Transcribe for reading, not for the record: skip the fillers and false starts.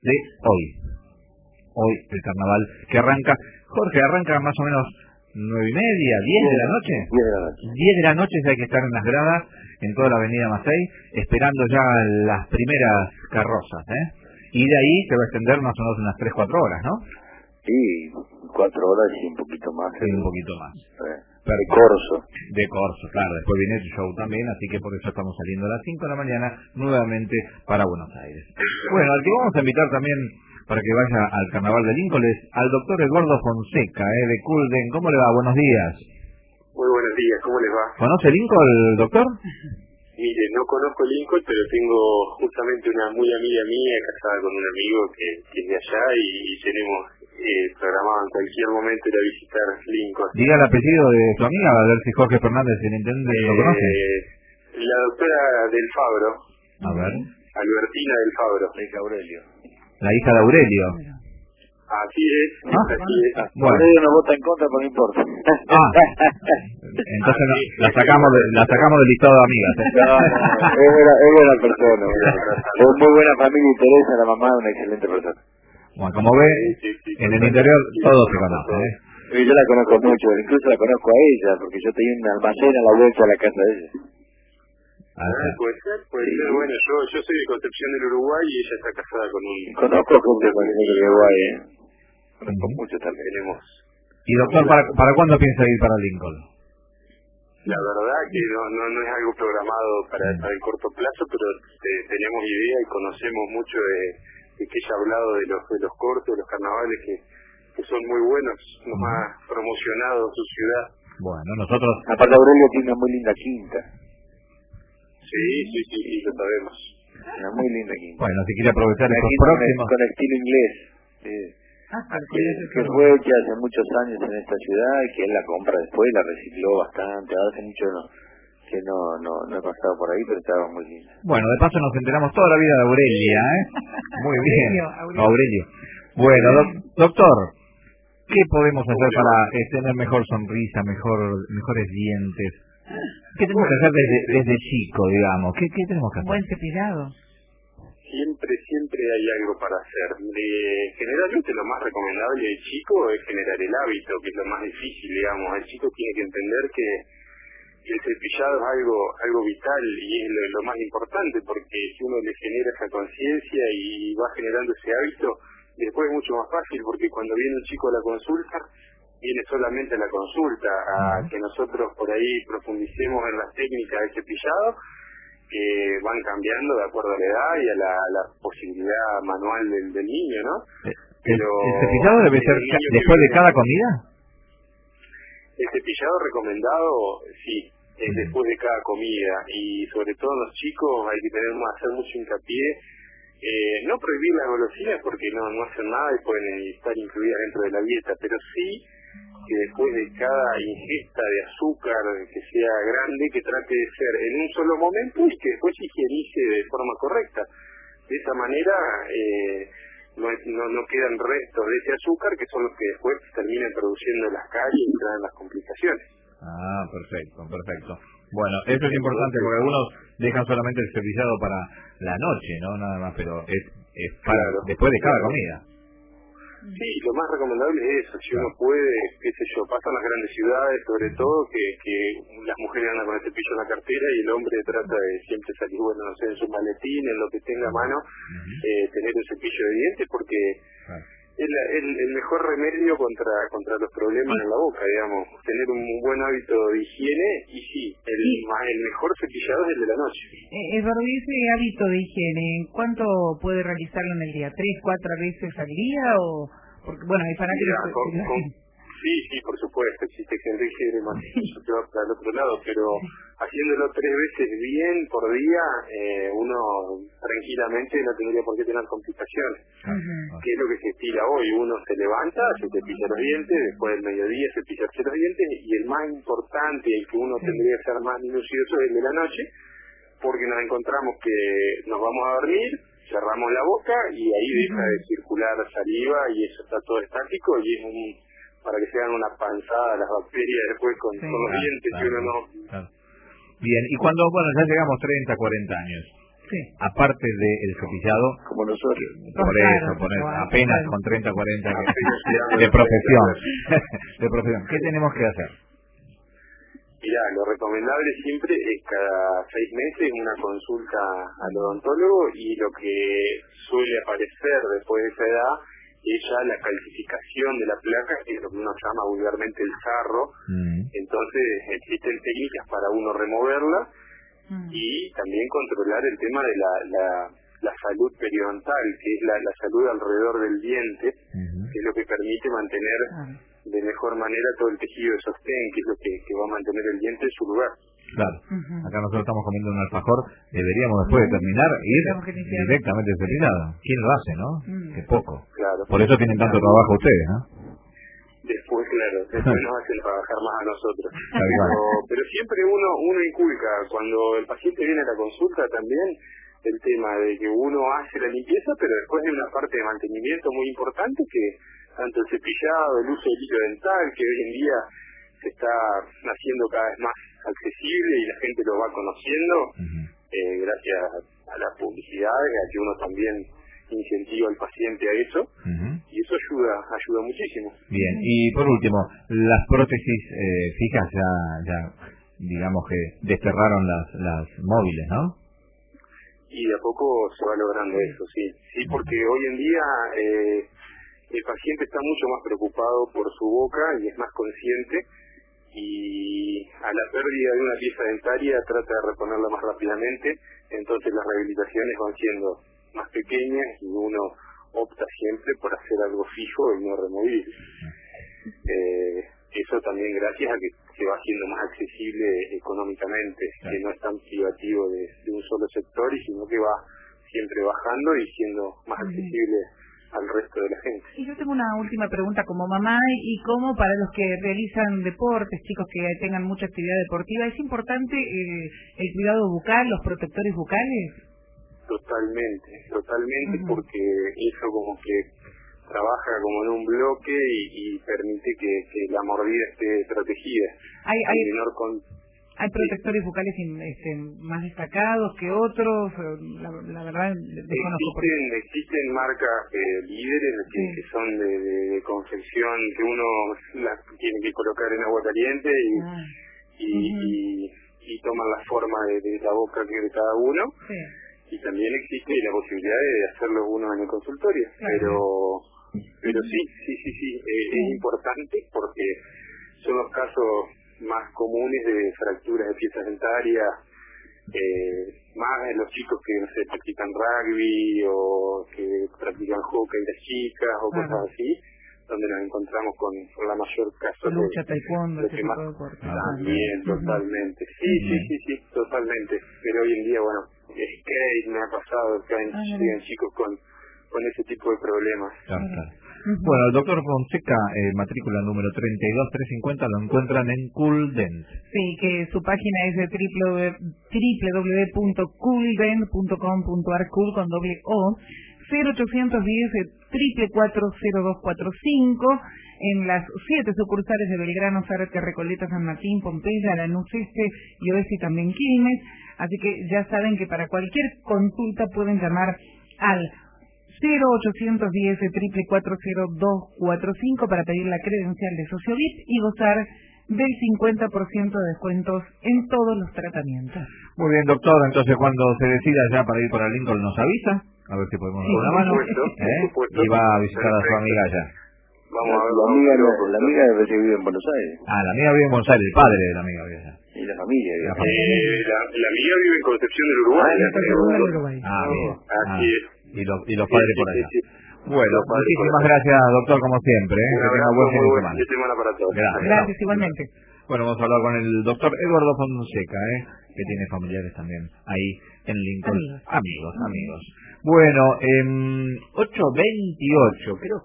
de hoy. Hoy el carnaval que arranca, Jorge, arranca más o menos 9:30, 10 de la noche. 10 de la noche. 10 de la noche ya hay que estar en las gradas, en toda la avenida Macei, esperando ya las primeras carrozas, Y de ahí se va a extender más o menos unas 3-4 horas, ¿no? Sí, 4 horas y un poquito más. Sí, un poquito más. De corso. De corso, claro. Después viene el show también, así que por eso estamos saliendo a las 5 de la mañana nuevamente para Buenos Aires. Bueno, al que vamos a invitar también para que vaya al Carnaval de Lincoln es al doctor Eduardo Fonseca, de Culden. ¿Cómo le va? Buenos días. Muy buenos días, ¿cómo les va? ¿Conoce Lincoln, doctor? Mire, no conozco Lincoln, pero tengo justamente una muy amiga mía casada con un amigo que es de allá y tenemos programado en cualquier momento ir a visitar Lincoln. Diga el apellido de su amiga, a ver si Jorge Fernández, el intendente, lo conoce. La doctora Del Fabro. A ver. Albertina Del Fabro. De Aurelio. La hija de Aurelio. Así es, así es. Bueno. Aurelio no vota en contra, pero no importa. Entonces la sacamos del listado de amigas. Es buena persona. Es muy buena familia y Teresa, la mamá, es una excelente persona. Bueno, como ve, en el interior todos se conocen, Yo la conozco mucho, incluso la conozco a ella, porque yo tenía un almacén a la vuelta de la casa de ella. Puede ser. Bueno, yo soy de Concepción del Uruguay y ella está casada con un... Conozco gente de Uruguay, Conozco mucho también. Y doctor, ¿para cuándo piensa ir para Lincoln? La verdad que no es algo programado para el corto plazo, pero tenemos idea y conocemos mucho de que ella ha hablado de los cortos, de los carnavales que son muy buenos, los más promocionados en su ciudad. Bueno, nosotros... Aparte Aurelio tiene una muy linda quinta. Sí, lo sabemos. Una muy linda quinta. Bueno, si quiere aprovechar estos próximos... Con estilo inglés. Que fue hecha hace muchos años en esta ciudad y que él la compra después, la recicló bastante. Ahora hace mucho que no he pasado por ahí, pero estaba muy linda. Bueno, de paso nos enteramos toda la vida de Aurelia, Muy bien. Aurelio. Bueno, doctor, ¿qué podemos hacer para tener mejor sonrisa, mejores dientes? ¿Qué tenemos que hacer desde chico, digamos? ¿Qué tenemos que hacer? Buen cepillado. Siempre hay algo para hacer. Generalmente lo más recomendable del chico es generar el hábito, que es lo más difícil, digamos. El chico tiene que entender que el cepillado es algo vital y es lo más importante, porque si uno le genera esa conciencia y va generando ese hábito, después es mucho más fácil, porque cuando viene un chico a la consulta, viene solamente a la consulta, a que nosotros por ahí profundicemos en las técnicas del cepillado, que van cambiando de acuerdo a la edad y a la posibilidad manual del niño, ¿no? Pero ¿El cepillado debe ser después de cada comida? El cepillado recomendado, sí, es después de cada comida, y sobre todo en los chicos hay que hacer mucho hincapié, no prohibir las golosinas porque no hacen nada y pueden estar incluidas dentro de la dieta, pero sí que después de cada ingesta de azúcar que sea grande, que trate de ser en un solo momento y que después higienice de forma correcta. De esa manera no quedan restos de ese azúcar, que son los que después terminan produciendo las caries y traen las complicaciones. Perfecto. Bueno, eso es importante porque algunos dejan solamente el cepillado para la noche, ¿no? Nada más, pero es para después de cada comida. Sí, lo más recomendable es eso, si uno puede, qué sé yo, pasan las grandes ciudades, sobre todo, que las mujeres andan con el cepillo en la cartera y el hombre trata de siempre salir, bueno, no sé, en su maletín, en lo que tenga a mano, tener un cepillo de dientes, porque es el mejor remedio contra los problemas en la boca, digamos, tener un buen hábito de higiene, y sí, el mejor cepillado es el de la noche. Eduardo, ¿y ese hábito de higiene, cuánto puede realizarlo en el día? ¿3-4 veces al día? Porque, bueno, hay fanáticos... Sí, por supuesto, existe gente que se va para el otro lado, pero haciéndolo 3 veces bien por día, uno tranquilamente no tendría por qué tener complicaciones. Que es lo que se estila hoy, uno se levanta, se cepilla los dientes, después del mediodía cepillarse los dientes, y el más importante, el que uno tendría que ser más minucioso, es el de la noche, porque nos encontramos que nos vamos a dormir, cerramos la boca y ahí deja de circular saliva y eso está todo estático y es para que se hagan una panzada las bacterias después con los dientes y uno no... Bien, y cuando, ya llegamos 30, 40 años, aparte del cepillado, como nosotros. Por eso, apenas con 30, 40 de profesión. De profesión. ¿Qué tenemos que hacer? Mirá, lo recomendable siempre es cada 6 meses una consulta al odontólogo, y lo que suele aparecer después de esa edad es ya la calcificación de la placa, que es lo que uno llama vulgarmente el sarro. Entonces existen técnicas para uno removerla y también controlar el tema de la salud periodontal, que es la salud alrededor del diente, que es lo que permite mantener de mejor manera todo el tejido de sostén, que es lo que va a mantener el diente en su lugar. Claro, acá nosotros estamos comiendo un alfajor, deberíamos después de terminar ir directamente cepillado. ¿Quién lo hace, no? Que poco. Claro. Por eso tienen tanto trabajo ustedes, ¿no? Después nos hacen trabajar más a nosotros. Pero siempre uno inculca, cuando el paciente viene a la consulta también, el tema de que uno hace la limpieza, pero después hay una parte de mantenimiento muy importante, que tanto el cepillado, el uso del hilo dental, que hoy en día se está haciendo cada vez más accesible y la gente lo va conociendo, gracias a las publicidades, a que uno también incentiva al paciente a eso, y eso ayuda muchísimo. Bien, y por último, las prótesis fijas ya digamos que desterraron las móviles, ¿no? Y de a poco se va logrando eso, sí, porque hoy en día el paciente está mucho más preocupado por su boca y es más consciente, y a la pérdida de una pieza dentaria trata de reponerla más rápidamente, entonces las rehabilitaciones van siendo más pequeñas y uno opta siempre por hacer algo fijo y no removible. Eso también gracias a que se va haciendo más accesible económicamente, que no es tan privativo de un solo sector, y sino que va siempre bajando y siendo más accesible al resto de la gente. Y yo tengo una última pregunta como mamá, y como para los que realizan deportes, chicos que tengan mucha actividad deportiva, ¿es importante el cuidado bucal, los protectores bucales? Totalmente, porque eso como que trabaja como en un bloque y permite que la mordida esté protegida. ¿Hay protectores bucales más destacados que otros? La verdad, desconozco. Existen marcas líderes que son de confección, que uno las tiene que colocar en agua caliente y toman la forma de la boca de cada uno. Y también existe la posibilidad de hacerlo uno en el consultorio. Pero sí, es importante, porque son los casos más comunes de fracturas de piezas dentarias, más en los chicos que no sé, practican rugby o que practican hockey, las chicas o cosas así, donde nos encontramos con la mayor caso de lucha, taekwondo, ese tipo de deporte. También, totalmente. Sí, totalmente. Pero hoy en día, bueno, skate me ha pasado, llegan chicos con ese tipo de problemas. Bueno, el doctor Fonseca, matrícula número 32350, lo encuentran en Cool Dent. Sí, que su página es de www.cooldent.com.ar, cool con doble O, 0810-444-0245, en las 7 sucursales de Belgrano, Zárate, Recoleta, San Martín, Pompeya, Lanús Este y Oeste, y también Quilmes. Así que ya saben que para cualquier consulta pueden llamar al 0810-444-0245 para pedir la credencial de Sociobit y gozar del 50% de descuentos en todos los tratamientos. Muy bien, doctor, entonces cuando se decida ya para ir para Lincoln nos avisa, a ver si podemos dar una mano, y va a visitar a su amiga allá. Vamos a ver, la amiga vive en Buenos Aires. La amiga vive en Buenos Aires, el padre de la amiga vive allá. Y la familia vive la amiga vive en Concepción del Uruguay. Bien. Así es. Y los padres por allá. Bueno, muchísimas gracias, doctor, como siempre. Que tenga un buen fin de semana. Para todos. Gracias, igualmente. Bueno, vamos a hablar con el doctor Eduardo Fonseca, que tiene familiares también ahí en Lincoln. Amigos. Bueno, 8:28, creo